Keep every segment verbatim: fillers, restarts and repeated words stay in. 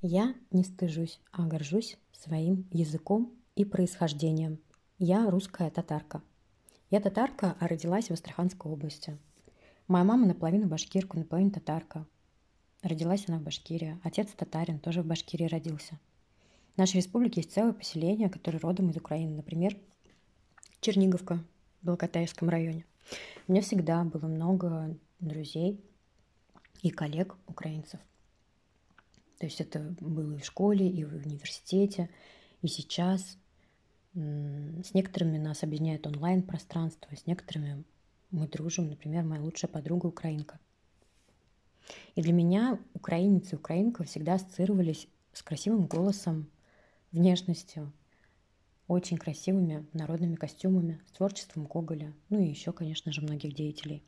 Я не стыжусь, а горжусь своим языком и происхождением. Я русская татарка. Я татарка, а родилась в Астраханской области. Моя мама наполовину башкирка, наполовину татарка. Родилась она в Башкирии. Отец татарин, тоже в Башкирии родился. В нашей республике есть целое поселение, которое родом из Украины. Например, Черниговка в Белокотаевском районе. У меня всегда было много друзей и коллег украинцев. То есть это было и в школе, и в университете, и сейчас. С некоторыми нас объединяет онлайн-пространство, с некоторыми мы дружим. Например, моя лучшая подруга украинка. И для меня украинец и украинка всегда ассоциировались с красивым голосом, внешностью, очень красивыми народными костюмами, с творчеством Гоголя, ну и еще, конечно же, многих деятелей.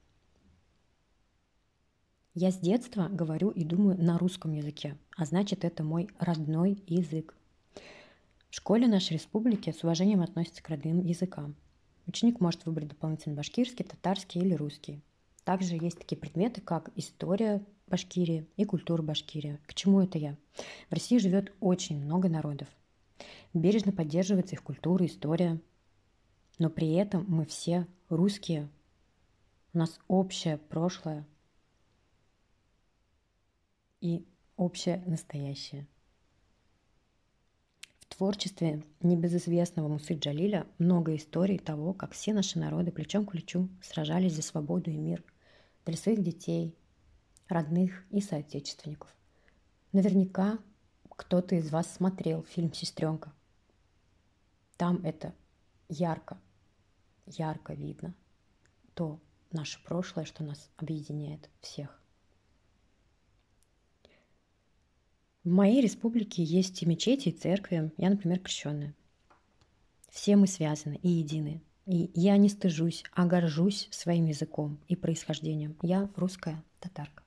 Я с детства говорю и думаю на русском языке, а значит, это мой родной язык. В школе нашей республики с уважением относятся к родным языкам. Ученик может выбрать дополнительно башкирский, татарский или русский. Также есть такие предметы, как история Башкирии и культура Башкирии. К чему это я? В России живет очень много народов. Бережно поддерживается их культура, история. Но при этом мы все русские. У нас общее прошлое и общее настоящее. В творчестве небезызвестного Мусы Джалиля много историй того, как все наши народы плечом к плечу сражались за свободу и мир для своих детей, родных и соотечественников. Наверняка кто-то из вас смотрел фильм «Сестренка». Там это ярко, ярко видно, то наше прошлое, что нас объединяет всех. В моей республике есть и мечети, и церкви. Я, например, крещенная. Все мы связаны и едины. И я не стыжусь, а горжусь своим языком и происхождением. Я русская татарка.